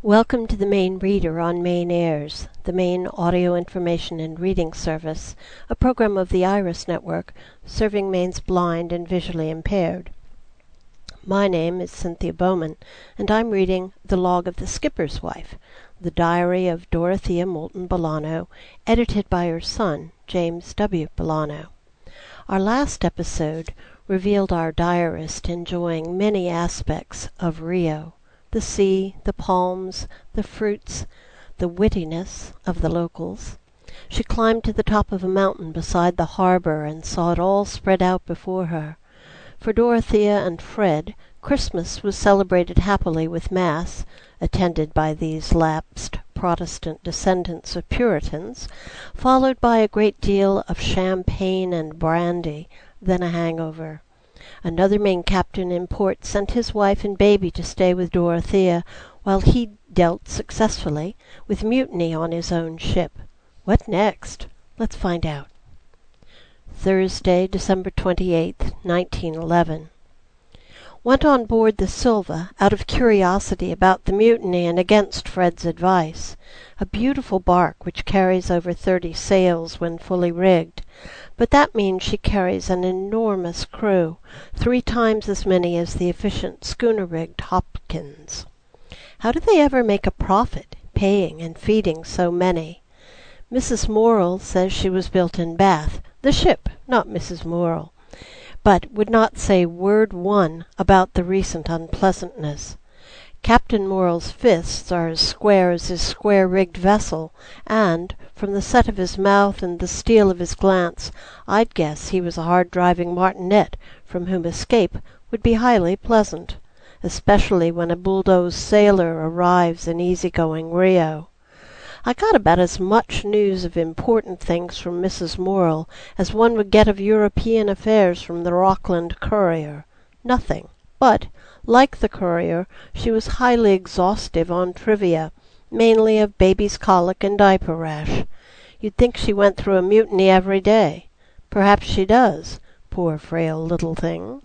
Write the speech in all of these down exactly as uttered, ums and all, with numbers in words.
Welcome to the Maine Reader on Maine Airs, the Maine audio information and reading service, a program of the IRIS Network serving Maine's blind and visually impaired. My name is Cynthia Bowman, and I'm reading The Log of the Skipper's Wife, the diary of Dorothea Moulton Bolano, edited by her son, James W. Bolano. Our last episode revealed our diarist enjoying many aspects of Rio. The sea, the palms, the fruits, the wittiness of the locals. She climbed to the top of a mountain beside the harbor and saw it all spread out before her. For Dorothea and Fred, Christmas was celebrated happily with Mass, attended by these lapsed Protestant descendants of Puritans, followed by a great deal of champagne and brandy, then a hangover. Another Maine captain in port sent his wife and baby to stay with Dorothea, while he dealt successfully with mutiny on his own ship. What next? Let's find out. Thursday, December twenty-eighth, nineteen eleven. Went on board the Silva out of curiosity about the mutiny and against Fred's advice. A beautiful bark which carries over thirty sails when fully rigged. But that means she carries an enormous crew, three times as many as the efficient schooner-rigged Hopkins. How do they ever make a profit, paying and feeding so many? Missus Morrill says she was built in Bath, the ship, not Missus Morrill, but would not say word one about the recent unpleasantness. Captain Morrill's fists are as square as his square-rigged vessel, and, from the set of his mouth and the steel of his glance, I'd guess he was a hard-driving martinet from whom escape would be highly pleasant, especially when a bulldozed sailor arrives in easy-going Rio. I got about as much news of important things from Missus Morrill as one would get of European affairs from the Rockland Courier. Nothing. But, like the Courier, she was highly exhaustive on trivia, mainly of baby's colic and diaper rash. You'd think she went through a mutiny every day. Perhaps she does, poor frail little thing.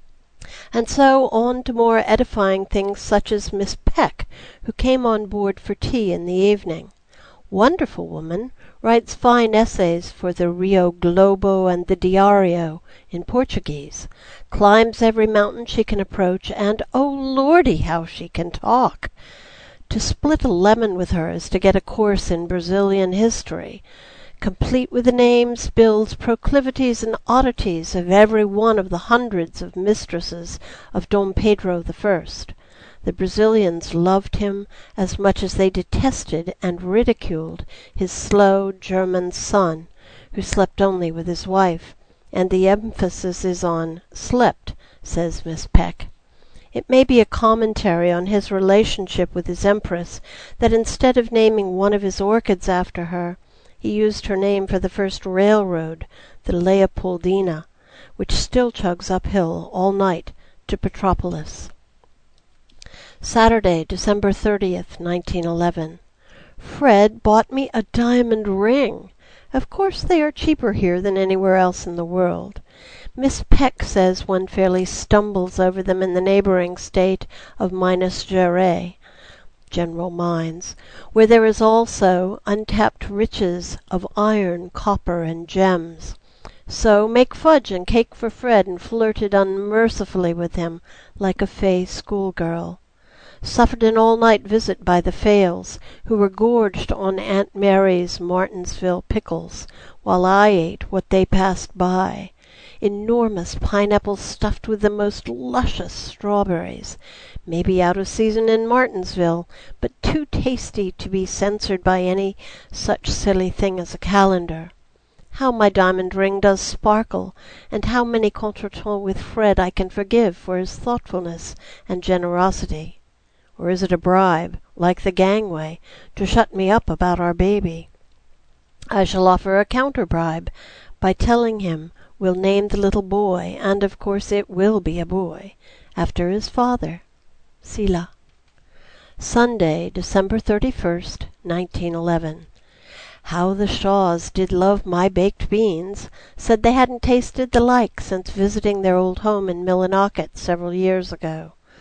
And so on to more edifying things such as Miss Peck, who came on board for tea in the evening. Wonderful woman, writes fine essays for the Rio Globo and the Diario in Portuguese, climbs every mountain she can approach, and, oh lordy, how she can talk! To split a lemon with her is to get a course in Brazilian history, complete with the names, bills, proclivities, and oddities of every one of the hundreds of mistresses of Dom Pedro the First. The Brazilians loved him as much as they detested and ridiculed his slow German son, who slept only with his wife, and the emphasis is on slept, says Miss Peck. It may be a commentary on his relationship with his empress that instead of naming one of his orchids after her, he used her name for the first railroad, the Leopoldina, which still chugs uphill all night to Petropolis. Saturday, December thirtieth, nineteen eleven. Fred bought me a diamond ring. Of course they are cheaper here than anywhere else in the world. Miss Peck says one fairly stumbles over them in the neighboring state of Minas Gerais, General Mines, where there is also untapped riches of iron, copper, and gems. So make fudge and cake for Fred and flirted unmercifully with him like a fey schoolgirl. Suffered an all-night visit by the Fales, who were gorged on Aunt Mary's Martinsville pickles, while I ate what they passed by. Enormous pineapples stuffed with the most luscious strawberries, maybe out of season in Martinsville, but too tasty to be censored by any such silly thing as a calendar. How my diamond ring does sparkle, and how many contretemps with Fred I can forgive for his thoughtfulness and generosity. Or is it a bribe, like the gangway, to shut me up about our baby? I shall offer a counter-bribe by telling him we'll name the little boy, and of course it will be a boy, after his father. Sila. Sunday, December thirty-first, nineteen eleven. How the Shaws did love my baked beans! Said they hadn't tasted the like since visiting their old home in Millinocket several years ago.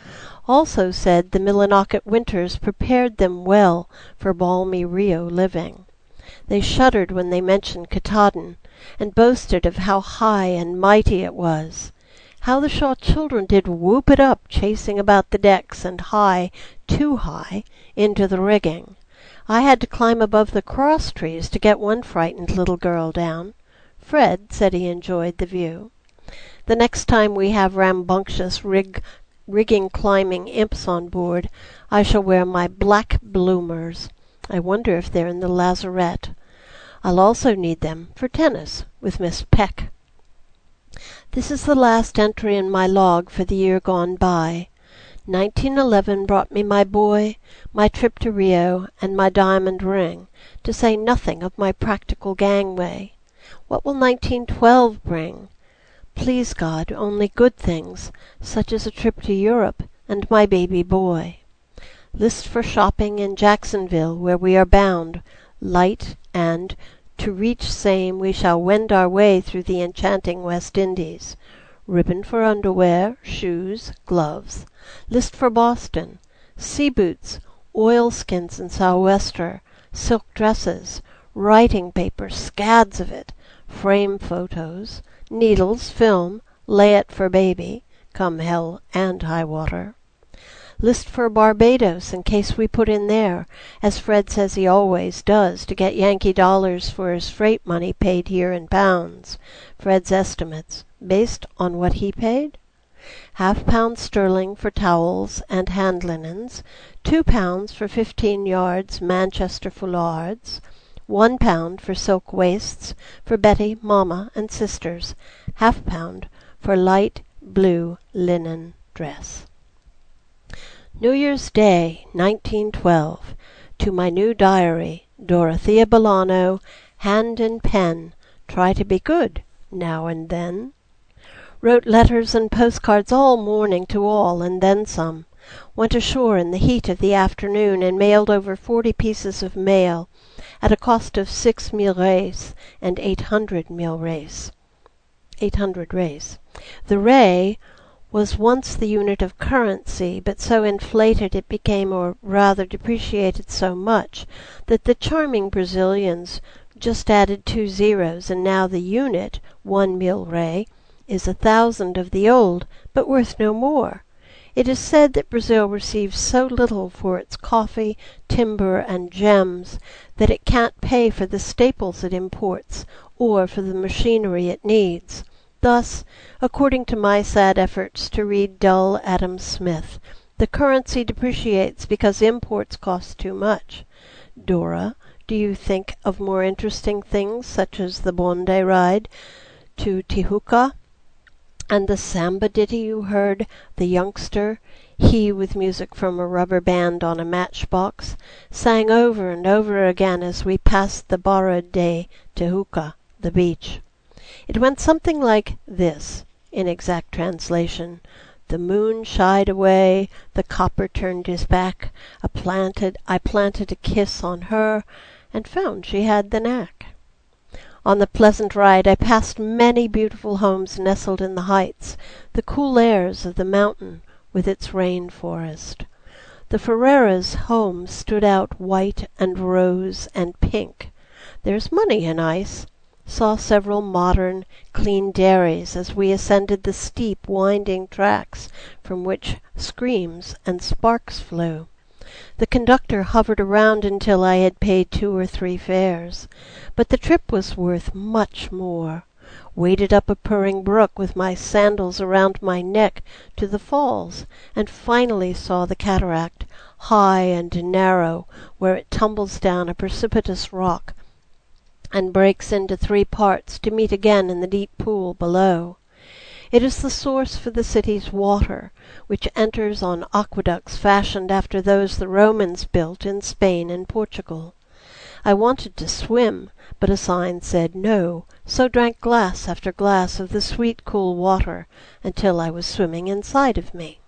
Also said the Millinocket winters prepared them well for balmy Rio living. They shuddered when they mentioned Katahdin, and boasted of how high and mighty it was. How the Shaw children did whoop it up, chasing about the decks, and high, too high, into the rigging. I had to climb above the cross trees to get one frightened little girl down. Fred said he enjoyed the view. The next time we have rambunctious rig, rigging climbing imps on board, I shall wear my black bloomers. I wonder if they're in the lazarette. I'll also need them for tennis with Miss Peck. This is the last entry in my log for the year gone by. nineteen eleven brought me my boy, my trip to Rio, and my diamond ring, to say nothing of my practical gangway. What will nineteen twelve bring? Please God, only good things, such as a trip to Europe and my baby boy. List for shopping in Jacksonville, where we are bound, light, and to reach same we shall wend our way through the enchanting West Indies. Ribbon for underwear, shoes, gloves. List for Boston, sea boots, oilskins and sou'wester, silk dresses, writing paper, scads of it, frame photos, needles, film, lay it for baby, come hell and high water. List for Barbados in case we put in there, as Fred says he always does, to get Yankee dollars for his freight money paid here in pounds. Fred's estimates, based on what he paid? Half pound sterling for towels and hand linens, two pounds for fifteen yards Manchester foulards, one pound for silk waists for Betty, Mamma, and sisters, half pound for light blue linen dress. New Year's Day, nineteen twelve. To my new diary, Dorothea Bolano, hand and pen, try to be good now and then. Wrote letters and postcards all morning to all, and then some. Went ashore in the heat of the afternoon and mailed over forty pieces of mail, at a cost of six mille reis and eight hundred mille reis. Eight hundred reis. The rei was once the unit of currency, but so inflated it became, or rather depreciated so much, that the charming Brazilians just added two zeros, and now the unit, one mille rei, is a thousand of the old, but worth no more. It is said that Brazil receives so little for its coffee, timber, and gems that it can't pay for the staples it imports, or for the machinery it needs. Thus, according to my sad efforts to read dull Adam Smith, the currency depreciates because imports cost too much. Dora, do you think of more interesting things, such as the Bonde ride to Tijuca, and the samba ditty you heard the youngster, he with music from a rubber band on a matchbox, sang over and over again as we passed the Barra de Tijuca, the beach? It went something like this, in exact translation. The moon shied away, the copper turned his back, I planted, I planted a kiss on her, and found she had the knack. On the pleasant ride I passed many beautiful homes nestled in the heights, the cool airs of the mountain with its rain forest. The Ferreiras' home stood out white and rose and pink. There's money in ice. Saw several modern, clean dairies as we ascended the steep, winding tracks from which screams and sparks flew. The conductor hovered around until I had paid two or three fares. But the trip was worth much more. Waded up a purring brook with my sandals around my neck to the falls, and finally saw the cataract, high and narrow, where it tumbles down a precipitous rock and breaks into three parts to meet again in the deep pool below. It is the source for the city's water, which enters on aqueducts fashioned after those the Romans built in Spain and Portugal. I wanted to swim, but a sign said no, so drank glass after glass of the sweet cool water until I was swimming inside of me.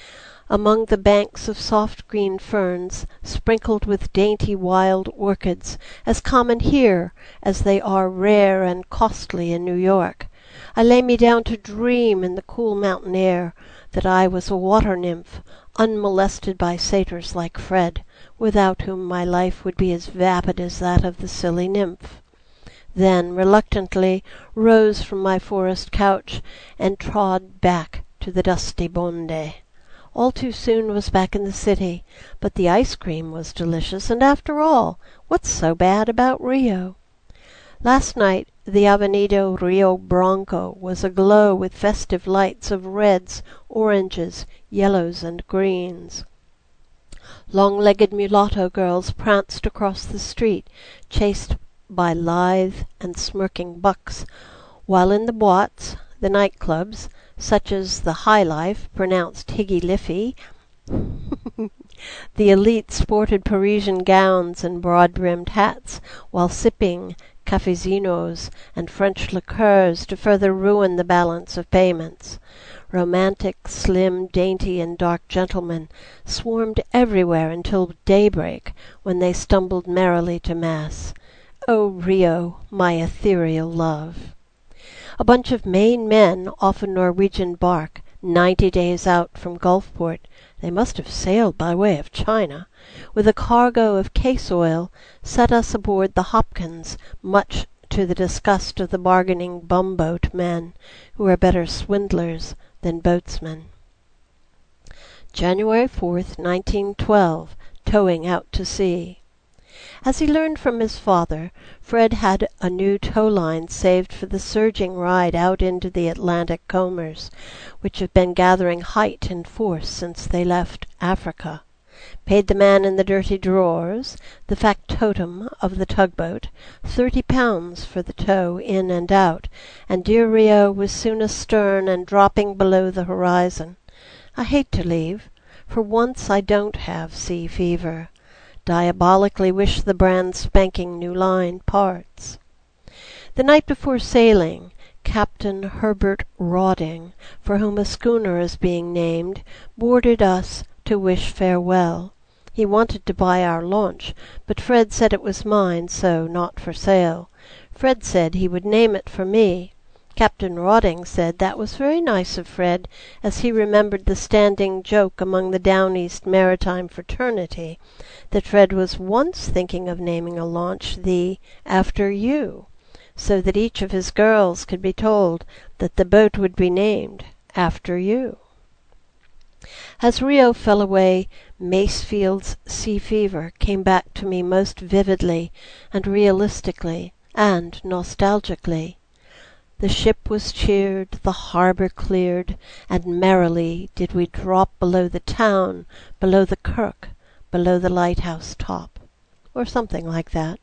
Among the banks of soft green ferns, sprinkled with dainty wild orchids, as common here as they are rare and costly in New York, I lay me down to dream in the cool mountain air that I was a water nymph unmolested by satyrs like Fred, without whom my life would be as vapid as that of the silly nymph. Then reluctantly rose from my forest couch, and trod back to the dusty Bonde. All too soon was back in the city, but the ice cream was delicious, and after all, what's so bad about Rio? Last night the Avenida Rio Branco was aglow with festive lights of reds, oranges, yellows, and greens. Long-legged mulatto girls pranced across the street, chased by lithe and smirking bucks, while in the boîtes, the nightclubs, such as the High Life, pronounced Higgy Liffy, the elite sported Parisian gowns and broad-brimmed hats, while sipping cafezinos and French liqueurs to further ruin the balance of payments. Romantic, slim, dainty, and dark gentlemen swarmed everywhere until daybreak, when they stumbled merrily to mass. O Rio, my ethereal love! A bunch of Maine men off a Norwegian bark, ninety days out from Gulfport, they must have sailed by way of China, with a cargo of case oil, set us aboard the Hopkins, much to the disgust of the bargaining bumboat men, who are better swindlers than boatsmen. January fourth, nineteen twelve, towing out to sea. As he learned from his father, Fred had a new tow line saved for the surging ride out into the Atlantic combers, which have been gathering height and force since they left Africa. Paid the man in the dirty drawers, the factotum of the tugboat, thirty pounds for the tow in and out, and dear Rio was soon astern and dropping below the horizon. I hate to leave. For once I don't have sea fever. Diabolically wish the brand spanking new line parts. The night before sailing, Captain Herbert Rawding, for whom a schooner is being named, boarded us to wish farewell. He wanted to buy our launch, but Fred said it was mine, so not for sale. Fred said he would name it for me. Captain Rawding said that was very nice of Fred, as he remembered the standing joke among the Down East maritime fraternity, that Fred was once thinking of naming a launch the After You, so that each of his girls could be told that the boat would be named After You. As Rio fell away, Macefield's sea fever came back to me most vividly and realistically and nostalgically. The ship was cheered, the harbour cleared, and merrily did we drop below the town, below the kirk, below the lighthouse top, or something like that.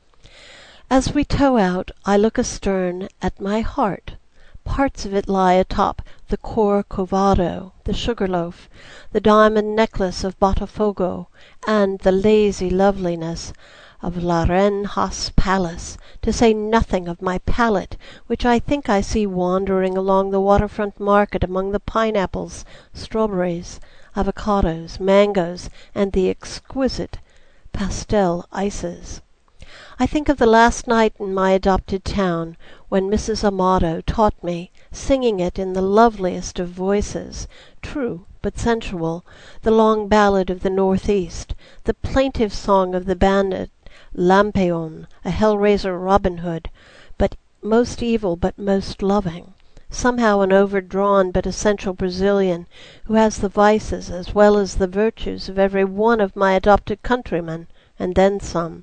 As we tow out, I look astern at my heart. Parts of it lie atop the Corcovado, the Sugarloaf, the diamond necklace of Botafogo, and the lazy loveliness of La Reine Haas Palace, to say nothing of my palate, which I think I see wandering along the waterfront market among the pineapples, strawberries, avocados, mangoes, and the exquisite pastel ices. I think of the last night in my adopted town, when Missus Amado taught me, singing it in the loveliest of voices, true but sensual, the long ballad of the Northeast, the plaintive song of the bandit Lampion, a hell-raiser Robin Hood, but most evil but most loving, somehow an overdrawn but essential Brazilian, who has the vices as well as the virtues of every one of my adopted countrymen, and then some.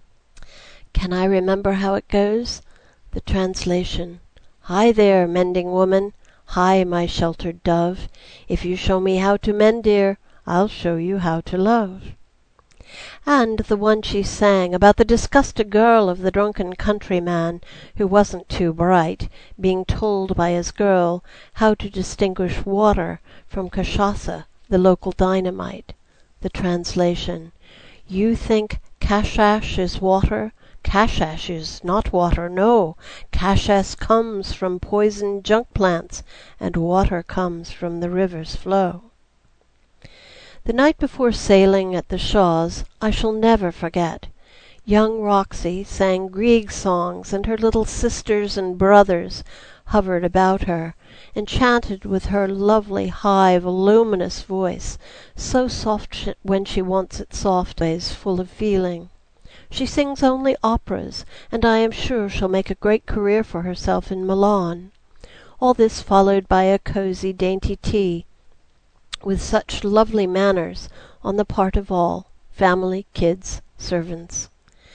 Can I remember how it goes? The translation. Hi there, mending woman. Hi, my sheltered dove. If you show me how to mend, dear, I'll show you how to love. And the one she sang about the disgusted girl of the drunken countryman, who wasn't too bright, being told by his girl how to distinguish water from cachaça, the local dynamite. The translation. You think cachash is water? Cachash is not water, no. Cachash comes from poisoned junk plants, and water comes from the river's flow. The night before sailing at the Shaws I shall never forget. Young Roxy sang Grieg songs, and her little sisters and brothers hovered about her, enchanted with her lovely, high, voluminous voice, so soft sh- when she wants it soft, always full of feeling. She sings only operas, and I am sure she'll make a great career for herself in Milan. All this followed by a cosy, dainty tea, with such lovely manners on the part of all, family, kids, servants.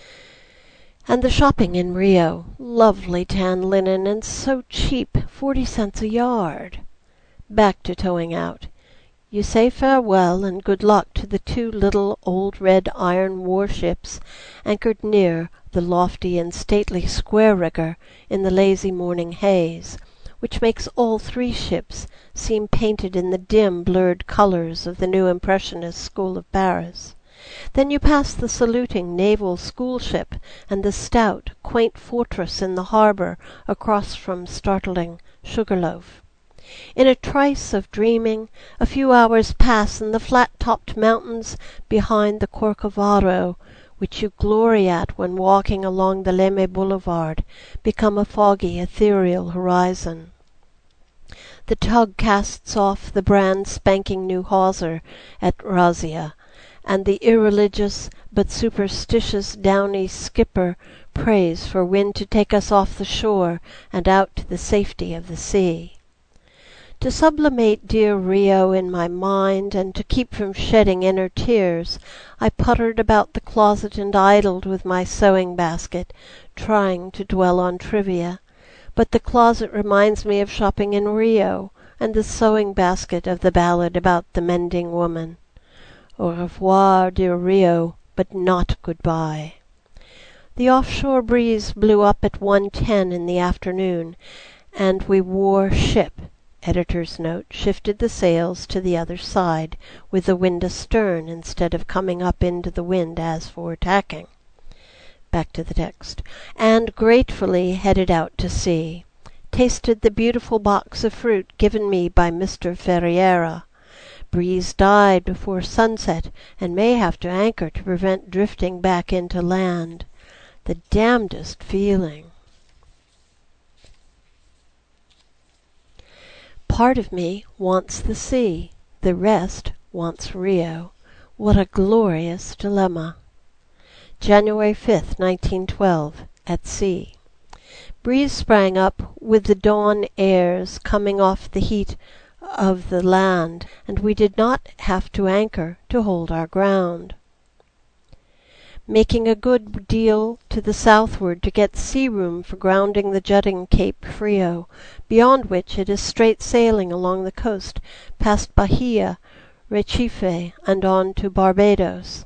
And the shopping in Rio, lovely tan linen, and so cheap, forty cents a yard. Back to towing out. You say farewell and good luck to the two little old red iron warships anchored near the lofty and stately square rigger in the lazy morning haze, which makes all three ships seem painted in the dim, blurred colours of the new Impressionist school of Paris. Then you pass the saluting naval school ship and the stout, quaint fortress in the harbour across from startling Sugarloaf. In a trice of dreaming, a few hours pass and the flat-topped mountains behind the Corcovado, which you glory at when walking along the Lemme Boulevard, become a foggy, ethereal horizon. The tug casts off the brand spanking new hawser at Razzia, and the irreligious but superstitious Downy skipper prays for wind to take us off the shore and out to the safety of the sea. To sublimate dear Rio in my mind, and to keep from shedding inner tears, I puttered about the closet and idled with my sewing basket, trying to dwell on trivia. But the closet reminds me of shopping in Rio, and the sewing basket of the ballad about the mending woman. Au revoir, dear Rio, but not goodbye. The offshore breeze blew up at one ten in the afternoon, and we wore ship. Editor's note, shifted the sails to the other side, with the wind astern instead of coming up into the wind as for tacking. Back to the text. And gratefully headed out to sea. Tasted the beautiful box of fruit given me by Mister Ferriera. Breeze died before sunset, and may have to anchor to prevent drifting back into land. The damnedest feeling. Part of me wants the sea, the rest wants Rio. What a glorious dilemma. January fifth, nineteen twelve, at sea. Breeze sprang up with the dawn airs coming off the heat of the land, and we did not have to anchor to hold our ground. Making a good deal to the southward to get sea room for grounding the jutting Cape Frio, beyond which it is straight sailing along the coast past Bahia, Recife, and on to Barbados.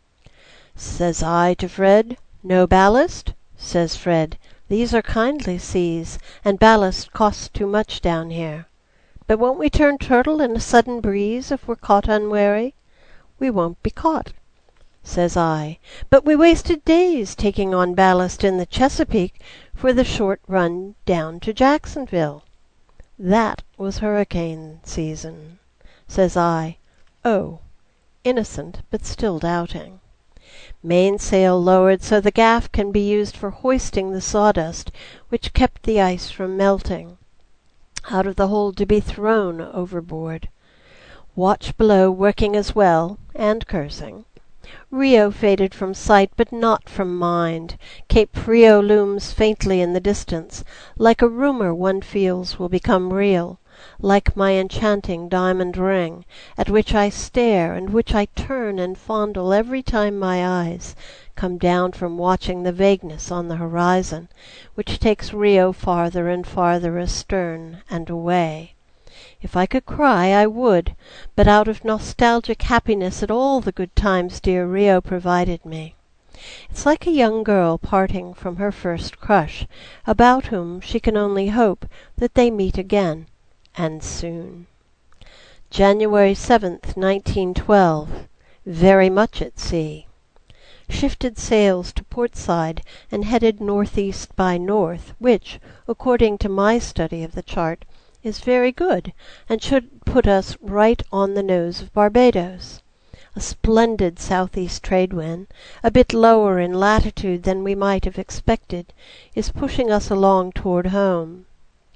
Says I to Fred, "No ballast?" Says Fred, "These are kindly seas, and ballast costs too much down here." "But won't we turn turtle in a sudden breeze if we're caught unwary?" "We won't be caught." Says I, "But we wasted days taking on ballast in the Chesapeake for the short run down to Jacksonville." "That was hurricane season." Says I, "Oh," innocent but still doubting. Mainsail lowered so the gaff can be used for hoisting the sawdust which kept the ice from melting out of the hold to be thrown overboard. Watch below working as well, and cursing. Rio faded from sight, but not from mind. Cape Frio looms faintly in the distance, like a rumour one feels will become real, like my enchanting diamond ring, at which I stare and which I turn and fondle every time my eyes come down from watching the vagueness on the horizon, which takes Rio farther and farther astern and away. If I could cry, I would, but out of nostalgic happiness at all the good times dear Rio provided me. It's like a young girl parting from her first crush, about whom she can only hope that they meet again, and soon. January seventh, nineteen twelve. Very much at sea. Shifted sails to port side and headed northeast by north, which, according to my study of the chart, is very good, and should put us right on the nose of Barbados. A splendid southeast trade wind, a bit lower in latitude than we might have expected, is pushing us along toward home.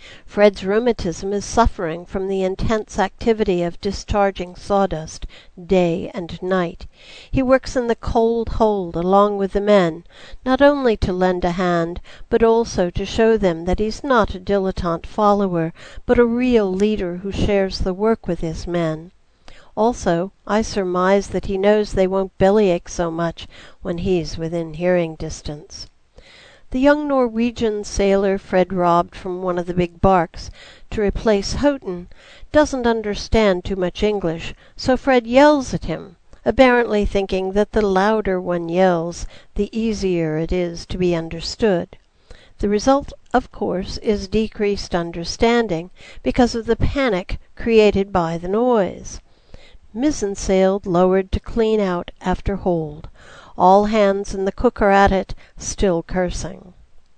Fred's rheumatism is suffering from the intense activity of discharging sawdust day and night. He works in the cold hold along with the men, not only to lend a hand, but also to show them that he's not a dilettante follower, but a real leader who shares the work with his men. Also, I surmise that he knows they won't bellyache so much when he's within hearing distance. The young Norwegian sailor Fred robbed from one of the big barks to replace Houghton doesn't understand too much English, so Fred yells at him, apparently thinking that the louder one yells, the easier it is to be understood. The result, of course, is decreased understanding because of the panic created by the noise. Mizzensail lowered to clean out after hold. All hands in the cook are at it, still cursing.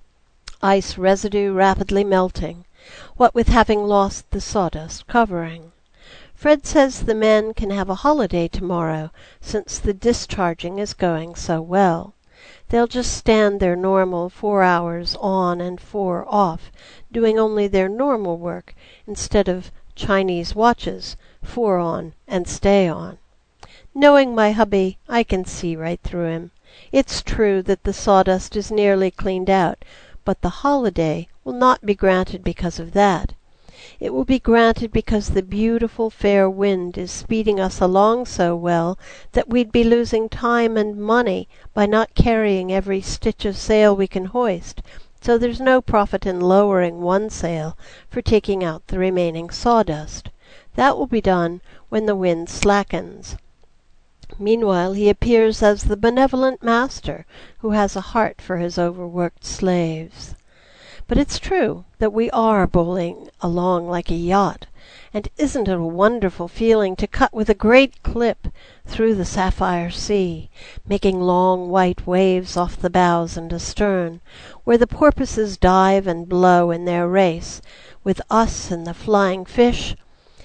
Ice residue rapidly melting, what with having lost the sawdust covering. Fred says the men can have a holiday tomorrow, since the discharging is going so well. They'll just stand their normal four hours on and four off, doing only their normal work, instead of Chinese watches, four on and stay on. Knowing my hubby, I can see right through him. It's true that the sawdust is nearly cleaned out, but the holiday will not be granted because of that. It will be granted because the beautiful fair wind is speeding us along so well that we'd be losing time and money by not carrying every stitch of sail we can hoist, so there's no profit in lowering one sail for taking out the remaining sawdust. That will be done when the wind slackens. Meanwhile he appears as the benevolent master who has a heart for his overworked slaves. But it's true that we are bowling along like a yacht, and isn't it a wonderful feeling to cut with a great clip through the sapphire sea, making long white waves off the bows and astern, where the porpoises dive and blow in their race, with us and the flying fish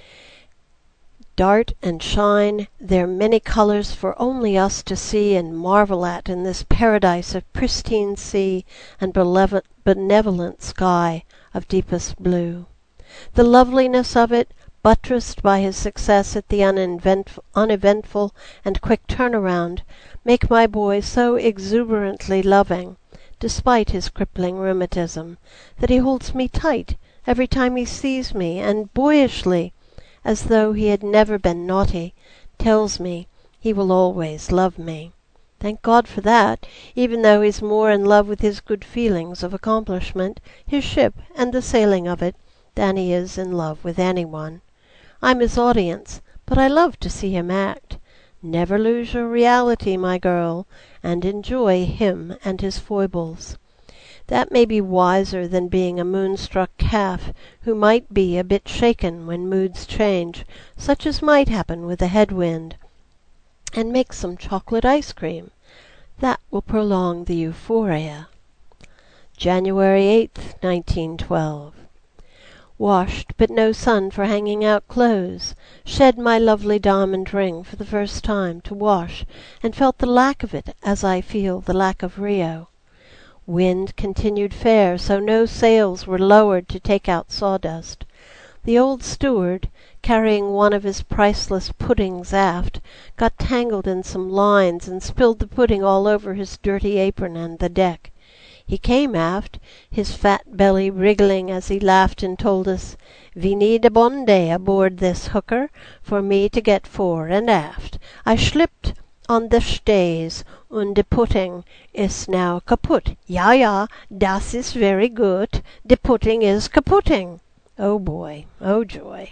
dart and shine their many colours for only us to see and marvel at in this paradise of pristine sea and benevolent sky of deepest blue. The loveliness of it, buttressed by his success at the uneventful, uneventful and quick turnaround, make my boy so exuberantly loving, despite his crippling rheumatism, that he holds me tight every time he sees me, and boyishly, as though he had never been naughty, tells me he will always love me. Thank God for that, even though he's more in love with his good feelings of accomplishment, his ship and the sailing of it, than he is in love with anyone. I'm his audience, but I love to see him act. Never lose your reality, my girl, and enjoy him and his foibles. That may be wiser than being a moonstruck calf who might be a bit shaken when moods change, such as might happen with a head-wind. And make some chocolate ice cream. That will prolong the euphoria. January eighth, nineteen twelve. Washed, but no sun for hanging out clothes. Shed my lovely diamond ring for the first time to wash, and felt the lack of it as I feel the lack of Rio. Wind continued fair, so no sails were lowered to take out sawdust. The old steward, carrying one of his priceless puddings aft, got tangled in some lines and spilled the pudding all over his dirty apron and the deck. He came aft, his fat belly wriggling as he laughed and told us, "We need a bonde aboard this hooker for me to get fore and aft. I slipped on the stays, und de pudding is now kaputt. Ja, ja, das is very good. De pudding is kaputting." Oh boy, oh joy.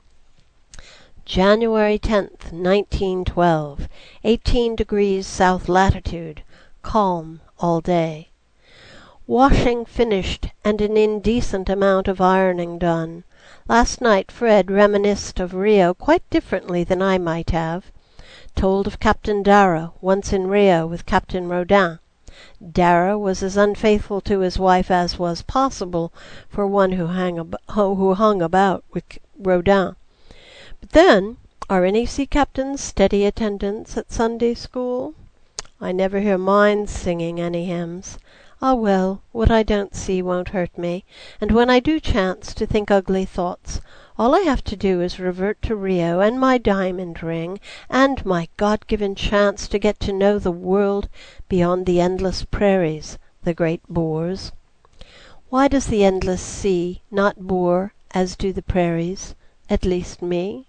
January tenth, nineteen twelve. Eighteen degrees south latitude. Calm all day. Washing finished and an indecent amount of ironing done. Last night Fred reminisced of Rio quite differently than I might have. Told of Captain Darragh, once in Rio with Captain Rodin. Darragh was as unfaithful to his wife as was possible for one who, hang ab- who hung about with Rodin. But then, are any sea captains steady attendants at Sunday school? I never hear mine singing any hymns. Ah well, what I don't see won't hurt me, and when I do chance to think ugly thoughts, all I have to do is revert to Rio and my diamond ring, and my God-given chance to get to know the world beyond the endless prairies, the great bores. Why does the endless sea not bore as do the prairies, at least me?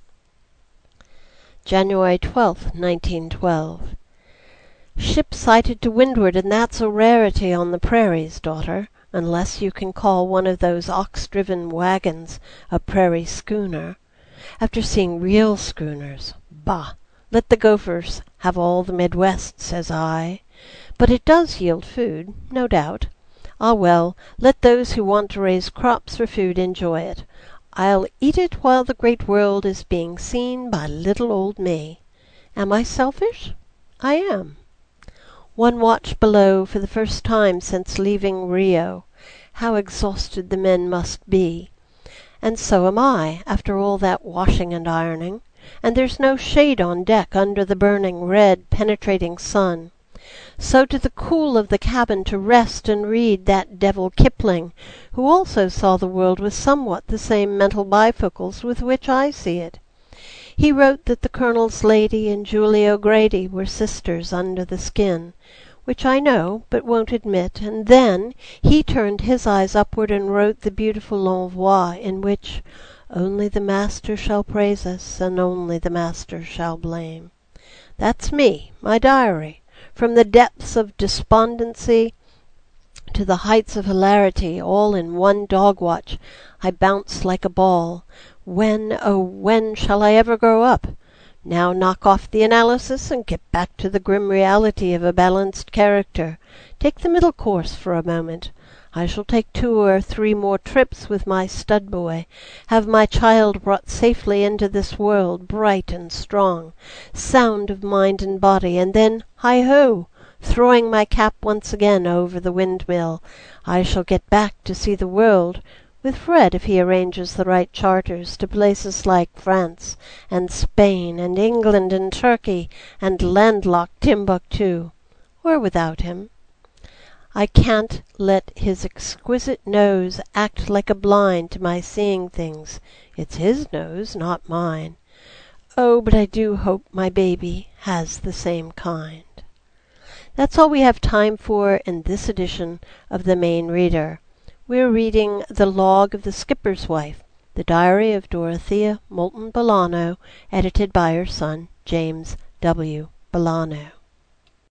January twelfth, nineteen twelve. Ship sighted to windward, and that's a rarity on the prairies, daughter, unless you can call one of those ox-driven wagons a prairie schooner. After seeing real schooners, bah! Let the gophers have all the Midwest, says I. But it does yield food, no doubt. Ah well, let those who want to raise crops for food enjoy it. I'll eat it while the great world is being seen by little old me. Am I selfish? I am. One watched below for the first time since leaving Rio. How exhausted the men must be. And so am I, after all that washing and ironing. And there's no shade on deck under the burning, red, penetrating sun. So to the cool of the cabin to rest and read that devil Kipling, who also saw the world with somewhat the same mental bifocals with which I see it. He wrote that the Colonel's lady and Julie O'Grady were sisters under the skin, which I know, but won't admit, and then he turned his eyes upward and wrote the beautiful L'Envoi, in which only the Master shall praise us, and only the Master shall blame. That's me, my diary. From the depths of despondency to the heights of hilarity, all in one dog-watch, I bounce like a ball. When, oh, when shall I ever grow up? Now knock off the analysis and get back to the grim reality of a balanced character. Take the middle course for a moment. I shall take two or three more trips with my stud boy, have my child brought safely into this world, bright and strong, sound of mind and body, and then, hi-ho! Throwing my cap once again over the windmill, I shall get back to see the world, with Fred if he arranges the right charters to places like France and Spain and England and Turkey and landlocked Timbuktu, or without him. I can't let his exquisite nose act like a blind to my seeing things. It's his nose, not mine. Oh, but I do hope my baby has the same kind. That's all we have time for in this edition of The Maine Reader. We're reading The Log of the Skipper's Wife, the diary of Dorothea Moulton Bolano, edited by her son, James W. Bolano.